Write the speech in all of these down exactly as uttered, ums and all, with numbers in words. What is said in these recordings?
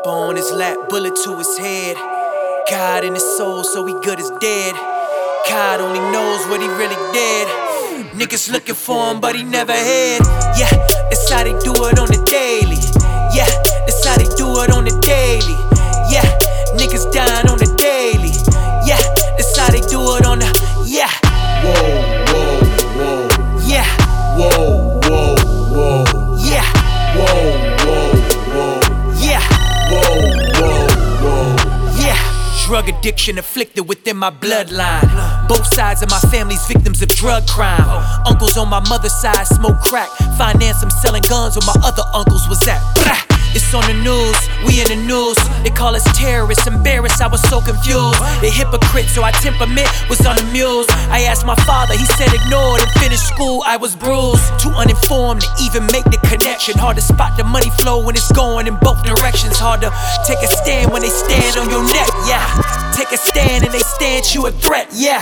Thumper on his lap, bullet to his head. God in his soul, so he good as dead. God only knows what he really did. Niggas looking for him, but he never had. Yeah, that's how they do it on the daily. Yeah, that's how they do it on the daily. Yeah, niggas dying on the daily. Yeah, that's how they do it on the. Yeah. Whoa, whoa, whoa. Yeah. Whoa, whoa, whoa. Yeah. Whoa, whoa, whoa. Yeah. Whoa, whoa, whoa. Yeah. Drug addiction afflicted within my bloodline. Both sides of my family's victims of drug crime. Uncles on my mother's side smoke crack. Finance them selling guns where my other uncles was at. Blah. It's on the news, we in the news. They call us terrorists, embarrassed, I was so confused. They hypocrites, so our temperament was on the mules. I asked my father, he said ignored and finished school, I was bruised. Too uninformed to even make the connection. Hard to spot the money flow when it's going in both directions. Hard to take a stand when they stand on your neck, yeah. Take a stand and they stand you a threat, yeah.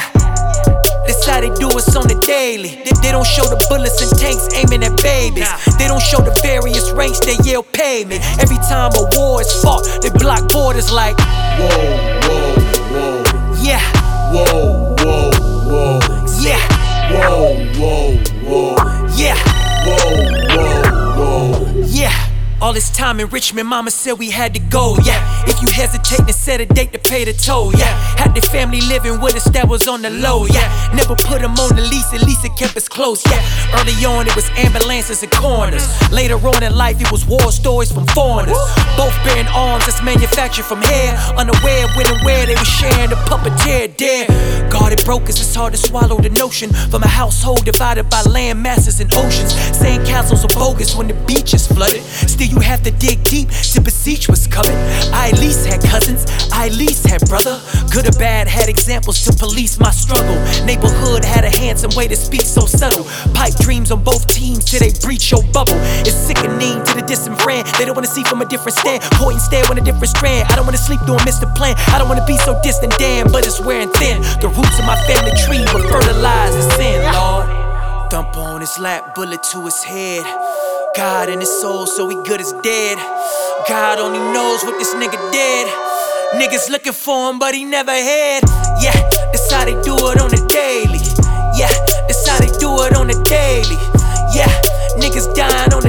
That's how they do us on the daily. They, they don't show the bullets and tanks aiming at babies. They don't show the various ranks they yell pay me. Every time a war is fought, they block borders like Whoa, whoa, whoa. Yeah. Whoa, whoa, whoa. Yeah. Whoa, whoa, whoa. Yeah. Whoa, whoa, whoa. Yeah. All this time in Richmond, mama said we had to go, yeah. If you hesitate and set a date to pay the toll, yeah. Had the family living with us that was on the low, yeah. Never put them on the lease, at least it kept us close, yeah. Early on it was ambulances and corners. Later on in life it was war stories from foreigners. Both bearing arms that's manufactured from here. Unaware when and where they were sharing the puppeteer dare. God, it broke us, it's hard to swallow the notion. From a household divided by land masses and oceans. Sand castles are bogus when the beach is flooded. Still you have to dig deep to beseech what's covered. I at least had cousins, I at least had brother. Good or bad, had examples to police my struggle. Neighborhood had a handsome way to speak so subtle. Pipe dreams on both teams till they breach your bubble. It's sickening to the distant friend. They don't wanna see from a different stand. Point and stare on a different strand. I don't wanna sleep through and miss the plan. I don't wanna be so distant, damn, but it's wearing thin. The roots of my family tree were fertilized in sin, Lord. Thumper on his lap, bullet to his head. God in his soul, so he good as dead. God only knows what this nigga did. Niggas looking for him, but he never had. Yeah, that's how they do it on the daily. Yeah, that's how they do it on the daily. Yeah, niggas dying on